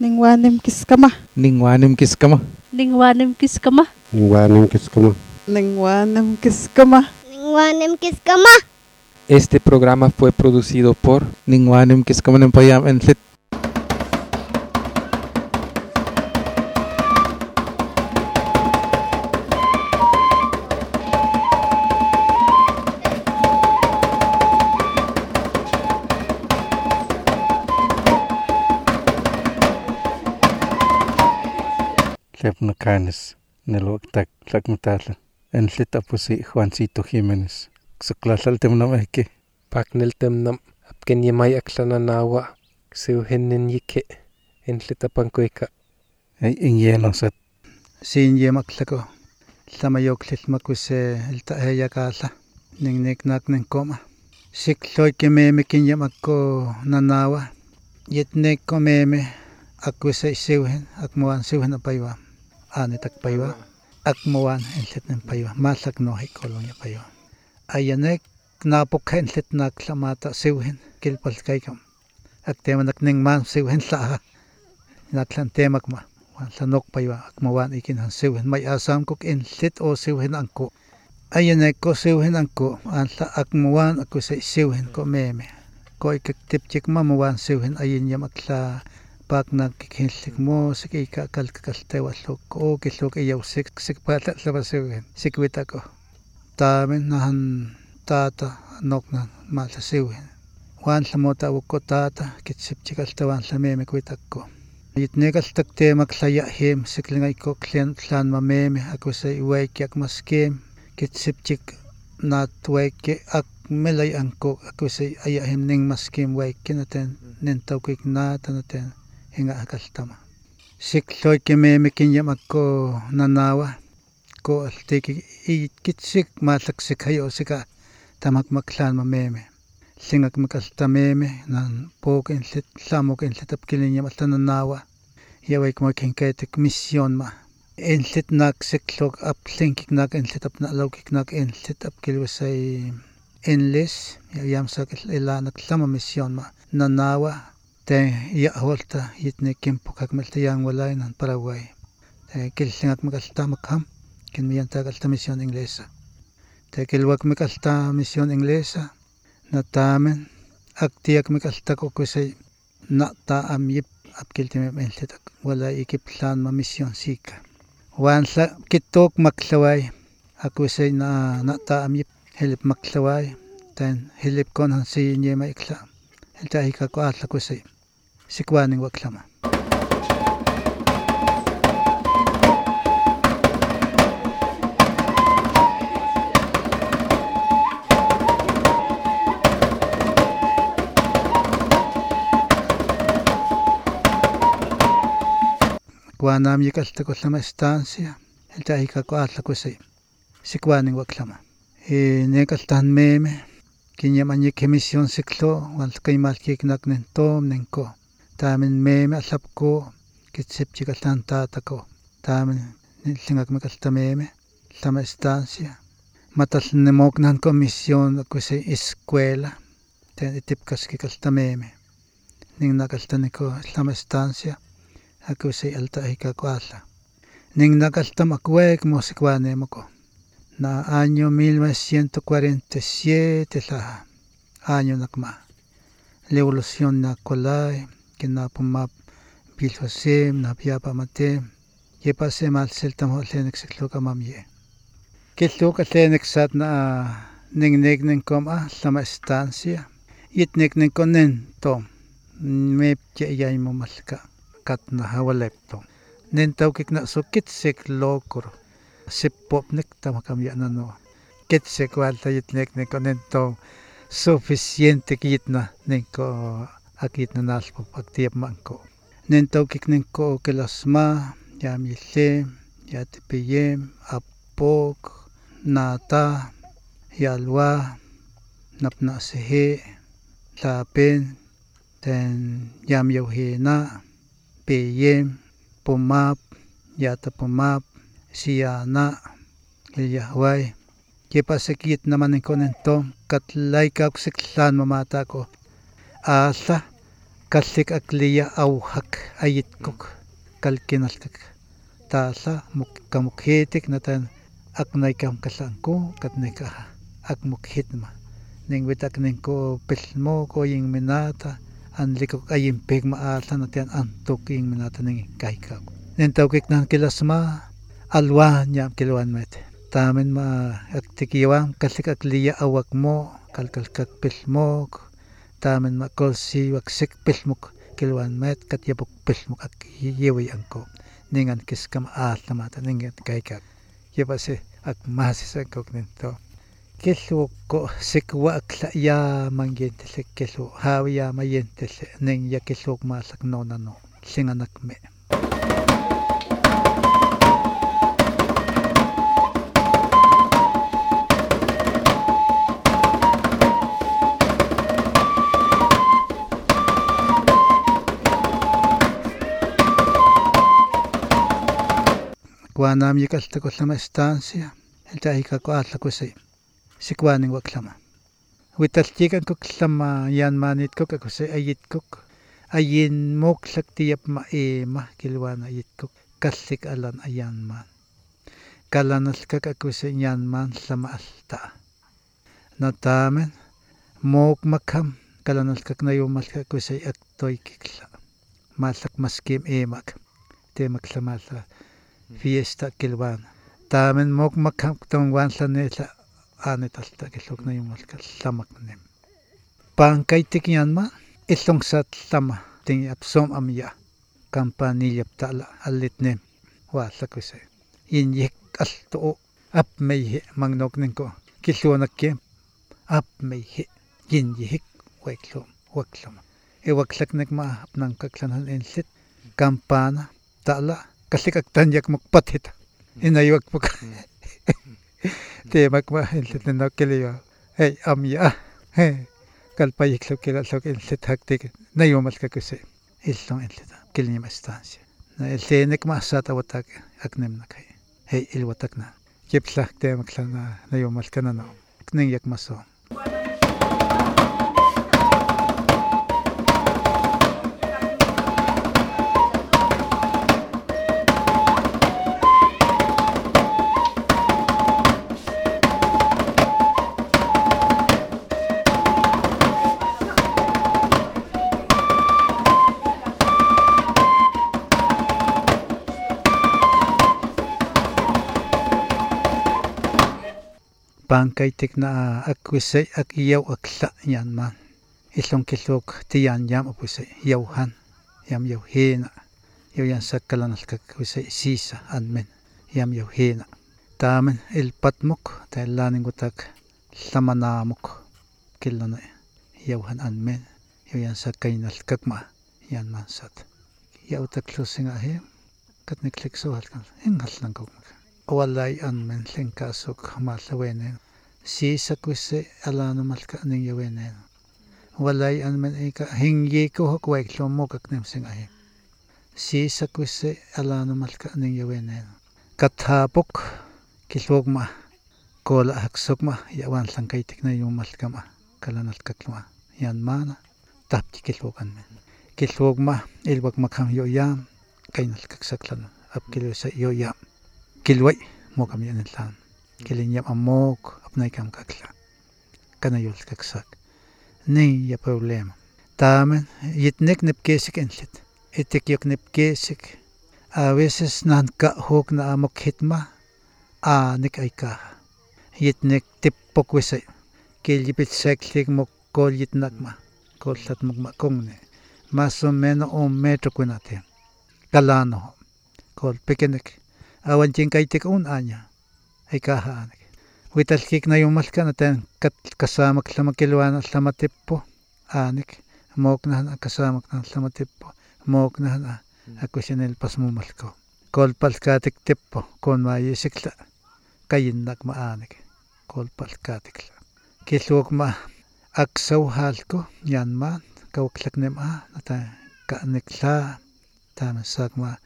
Ningwanim kiskama. Ningwanim kiskama. Ningwanim kiskama. Ningwanim kiskama. Ningwanim kiskama. Ningwanim kiskama. Este programa fue producido por Ningwanim Kiskama Nempayam en Lit. Lepnacanes, Nelotac, Lacmetala, en Lit apusi Juancito Jiménez. Xoclasal temnameke. Paknel temnam, apken yemay aklananawa, siuhinin yike, en Lit apankoika. Ay inyenosat. Sin yemaklako. Tlamayoktlilmakuse iltaeyakala. Ningniknak ninkoma. Sikloy kememe kinyamako nanawa. Yetneko meme akwese siuhin, akmuan siuhin apaywa. Anitak paywa. Akmuan en Lit nempaywa. Masak nohi kolonya paywa. Ayanek napokhen Lit naklamata siuhin kilpalkaykam. Aktemanak ningman siuhin saa. Naklan temakma. Wan sanok paywa akmawan ikinhan siuhin. May asam kok en Lit o siuhin angko. Ayanek ko siuhin angko. Anla akmawan ako sa siuhin ko meme. Ko ikaktipchik mamawan siuhin ayin yam akla pak nagkikhinslik mo sik ikakalkakaltewalok ko kislok iyaw sik pata sa siuhin. Sikwita ko. Tamin nahan tata nok na malasiwin. Wan sa mota ko tata kitsipchikal tawan sa meme kwitak ko. Itnegal takte maksaya him siklingay ko klan mameme ako sa iwayki ak maskim kitsipchik nat wayki ak melay angko ako sa ayahim ning maskim wayki natin nintaw kik nata natin hinga akaltama. Sikloy ki meme kinyam ako nanawa. Ko altiki ikitsik malaksik hayo sika tamakmaklan mameme. Singak makalta meme nan pokin Lit samok en Lit apkilinya matananawa. Yaway kumakinkaitik misyon ma. En Lit naksiklok apsingkik nak en Lit apnalaukik nak en Lit apkilwasay enlis. Yamsak ilanak sama misyon ma. Nanawa te yaholta yitne kimpukak maltayang walay nan Paraguay. Te kilsingak makalta makham. Kin miyantagalta misión inglesa. Tekilwak mikalta misión inglesa. Natamen. Aktiyak mikalta ko kusay nata amyip apkiltimem enlitak. Wala ikiplan ma misión sika. Wansa kitok maklaway. Akusay na nata amyip hilip maklaway. Ten hilip kon hansi nye maikla. Hilta hika ko atla kusay. Sikwaning waklama. Kuanam yikalta ko sama estancia. Hilta hika ko atla kusay. Sikwaning waklama. Nekaltahan meme. Kinyaman yikimisyon siklo. Walkay malkik nak nintom ninko. Tamin meme aslap ko. Kitsip yikaltahan tata ko. Tamin nilingak mikalta meme. Sama estancia. Matas nimoknan ko misyon kusay eskwela. Ten itipkas kikalta meme. Ning nakalta niko sama estancia. Ako say alta hika ko atla. Ning nakalta makwek mo sikwane mo ko. Na año 1947 la año nakma. Revolución na kolay. Kinapumap bilhosem na piyapa mate. Yepase mal selta mo atlenek siklo kamamye. Kitlo katlenek sat na ningnek ningkom sama estancia. Yitnek ningkom nintom. Mepche yay mo malka. Kat na hawalepto. Nintaw kik na so kitsik lokor. Sipopnik tamakamya na no. Kitsik walta yitnek niko nintaw suficiente kit na niko akit na naslpo pagtiyap mangko. Nintaw kik niko kilasma, yamilem, yatipiyem, apok, nata, yalwa, napnasihe, lapin, ten yamyawhina, piyem, pumap, yata pumap, siyana, ilyahway. Kipasikit naman ko nito, katlay ka siklan mamata ko. Asa, kallik akliya auhak ayitkok kalkinalkak taala kamukhitik natan aknaykam kalanko katnika akmukhitma ning witak ningko pilmo ko ying minata anlikok ayimpig maala natan antok ying minata ning kaykak nintawkik nan kilasma alwan yam kilwan met tamen ma aktikiwam kallik akliya awak mo kalkalkak pilmok tamen ma kolsi waksik pilmok kilwan met katyapok pilmok ak yewi angko ningan kiskam alamata ningan kaykak yebase ak masis angkok nento kelu ko sikwa akla ya mangyentele kelu hawi ya mayentele ning ya kelu masak nonano singanak me Kuanam yikalta kullama estancia eltaika kualla kusay sikwaning waklama witaltikan kuklama yanmanit kok kusay ayitkok ayin moklak tiyap maema kilwana ayitkok kallik alan ayanman kalanalkak kusay yanman lama alta natamen mok makham kalanalkak nayumalkak kusay aktoy kikla malak maskim emak temaklamala fiesta kilwan tamen mok makham tongwan sanela anetalta kilok na yung malkal lamak nem pangkaitik yanma ilongsat lama ting apsom amya kampaniyap tala alitnem wala kusay inyek alto ap mayhe mangnok ningko kilwanak kem ap mayhe inyek waklom waklak nagma apnang kaklanan enlit kampana tala kallikak tanyak mukpathita inayuak puk temak ma enlit nakeliyo hey amya hey kalpayiklo kilalok enlit haktik nayumalka kusay ilong enlit kilnyam estancia na eltenek ma satawatak aknemnak hey ilwatak na kiplak temak na nayumalka na no kningyak maso pangkaitik na akwisay akiyaw akla yanman ilong kilok tiyan yam apusay yawhan yam yawhina yaw yan sakkalanalkak kusay sisa anmen yam yawhina tamen ilpatmok tayo gutak lamanamok kilana yawhan anmen yaw yan sakkaynalkak ma yan mansat yaw taklusin ahe katniklik so halkan hingal lang kog walay anmen lingkasok malawenen sisa kusay alano malka ning yawenen walay anmen ika hingye ko hokway klomok aknem singahe sisa kusay alano malka ning yawenen kathapok kilwogma kola haksokma yawan langkaitik na yung malkama kalanalkaklma yan mana tapti kilwogan men kilwogma ilwag makham yoyam kainalkaksaklan apkilo sa yoyam kilway mo kami anitlan kilinyam amok apnay kam kakla kanayol kaksak ning ya problema tamen yitnek nepkesik enlit itikyok nepkesik a veces nanka hok na amok hitma anik ay ka yitnek tippok wisay kilyipit seklik mok kol yitnakma kol tat magmakongne maso meno metro kunate kalano kol pekenek awan kaitik un anya ay kahaanik witalkik na yung malka natin kasamak lamakilwan at lamatippo anik mok na kasamak na lamatippo mok na ako sinilpas mo malko kolpal katik tippo kon mayisikla kayinnak maanik kolpal katikla kilwok ma aksaw halko yan man kawaklak nema nata kaanikla tamasak ma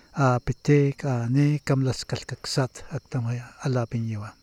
pitik ani kamlas kalkaksat aktamaya alapin yiwa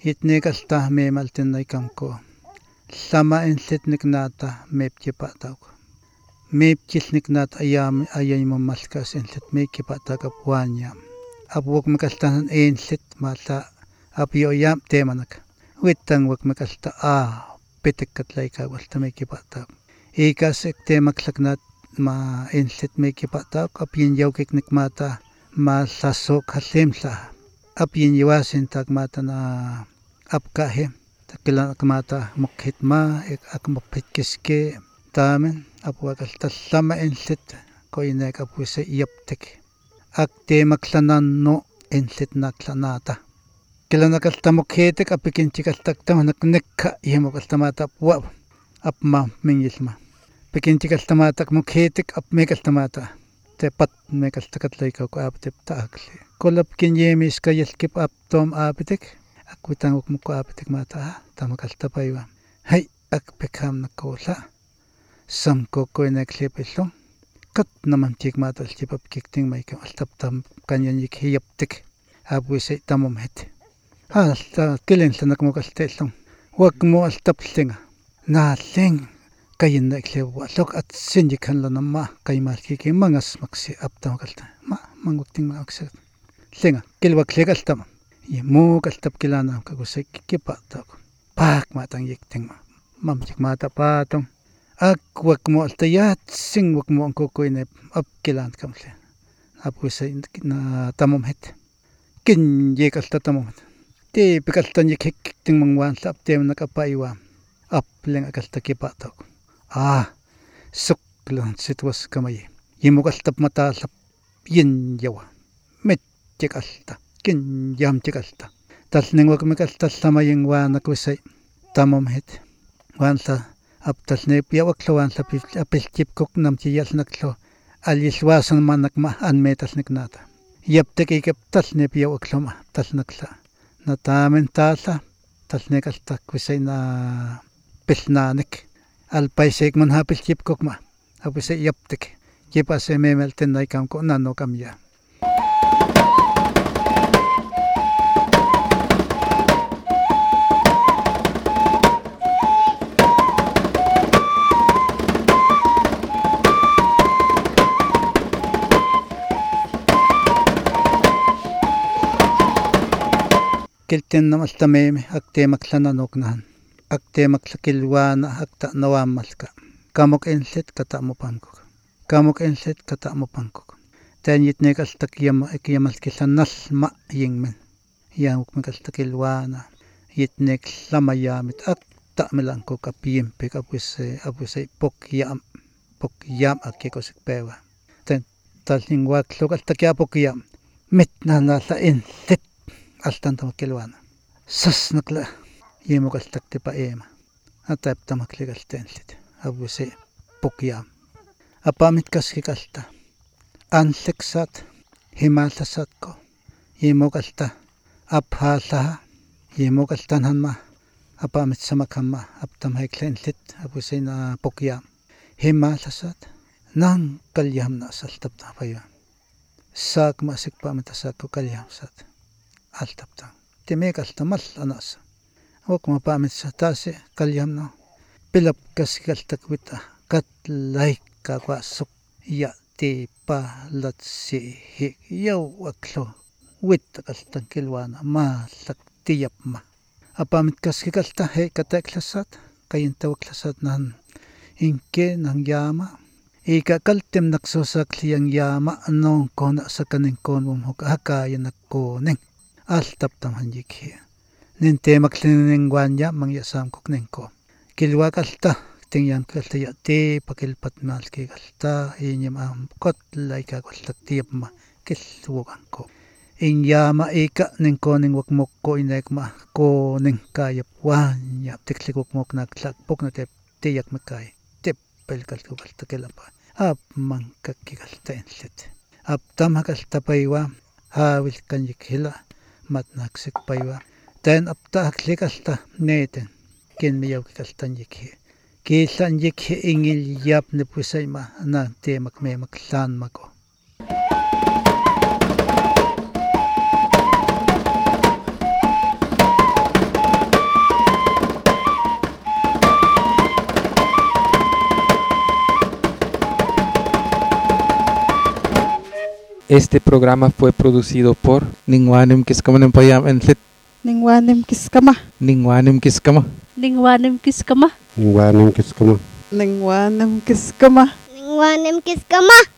Yitnekalta memaltinaikamko. Sama ensetniknata mepkipatako. Mepkilniknat ayaymamalkas enset mekipataka puanya. Abuok mekaltanan enset mata apioyam temanak. Wittang wak mekalta petekatlaika walta mekipatako. Ikasek temaklaknat ma enset mekipatako apien yaukiknik mata ma sasok hasemsa. Apien yawasin tak mata na apkahe. Takilan akmata mukhitma akmapit kiske tamen apuakal tasama enset ko inek apuise yaptek akte maklanan no enset naklanata kilanakal tamukhetek apikinchikal taktamak nekka yemokal tamata puab apma mingilma pikinchikal tamata mukhetek apmekal tamata tepat mekal takatlaika ko aptep taakle kolapkin yemis kayelkip aptom apitek Akutang mo ko apitik mata tamakal tapaywa. Hay akpekam na kola. Samko ko inaklepilong. Kat naman tik matal chipap kikting may altaptam kanyan yik hiyaptik. Abuisay tamomhet. Alta kilin sa nakmukaltelong. Wag mo altaplinga. Naling kayin na iklewalok at sinjikan la nama kay malkiki mangas maksi aptamakalta. Mangwakting maaksat. Linga kilwak legaltama. Yemo kaltap kilana kagusay kikipatako. Pak matang yikting mamjik mata patong. Wag mo altayat sing wag mo ang kukoy na apkilan kamle. Apusay na tamomhet. Kinjik alta tamomhet. Ti pikaltan yikikting mangwan sa aptem nakapaiwa. Apling akalta kipatako. Suklan sitwas kamay. Yemo kaltap mata sa yin yawa. Metjik alta. Kin yam chikalta tas ning wag mekalta samayeng wana kusay tamomhet wansa aptas ne piawaklo wansa apilchip kok namchi yasnaklo aliswasan manakma anmetas niknata yaptek ikap tas ne piawaklo ma tas nakla natamen tasa tas ne kalta kusay na pilnanik alpaisek man hapilchip kok ma apusay yaptek kipase memelten na ikam ko nano kamya. Kilten namaltameme akte maklananoknahan. Akte maklakilwana akta nawamalka. Kamok enset kata mo pangkok. Kamok enset kata mo pangkok. Ten yitnek altakiyamalkilanas ma yingmen. Yamuk mekaltakilwana. Yitnek lamayamit akta melangkok apiyempek apusay pokyam. Pokyam akikosik pewa. Ten talingwak lokaltakya pokyam. Mitna nasa enset. Altan tamakilwana. Sas nakla. Yemo kaltakti pa ema. Atap tamaklikaltensit. Abuse pukyam. Apamit kaski kalta. Anseksat. Himaltasat ko. Yemo kalta. Aphasaha. Yemo kaltanhan ma. Apamit samakama. Aptam haiklensit. Abuse na pukyam. Himaltasat. Nang kalyam na saltap tapayo. Sak masik pamitasat ko kalyam sat. Altaptang. Timek altamal anas. Wak mapamit sa tase kalyam no. Pilap kasi kaltakwita. Katlaik kakwasok. Ya ti palat si hik. Yaw aklo. Wit kaltang kilwana. Masak tiyap ma. Apamit kasi kalta he kateklasat. Kayintaw klasat nan. Inke nang yama. Ika kaltim naksosakli ang yama. Anong kona sa kaning konwong hukakaya nagkoning. Altap tamhan yikhi. Ninte maklinin wanya mangyasam koknengko. Kilwa kalta. Tingyan kalta yate pakilpat malki kalta. Inyam am kotlay ka kalta tiyap ma. Kilwakan ko. Inyama ika ningko ning wakmok ko inek ma. Ko ning kayap wanya. Tiklik wakmok naglakpok na tiyak makay. Tippel kalta kalta kilapa. Ap mangkaki kalta ensit. Ap tamha kalta paywa. Hawil kan yikhila. Matnaksik paywa. Ten apta aklikalta neten. Ken miyaw kikaltan yikhi. Kilan yikhi ingil yap ni pusay ma. Na temak me maklan mako. Este programa fue producido por Ningwanim kiskamanim payam entlit. Ningwanim kiskama. Ningwanim kiskama. Ningwanim kiskama. Ningwanim kiskama. Ningwanim kiskama. Ningwanim kiskama.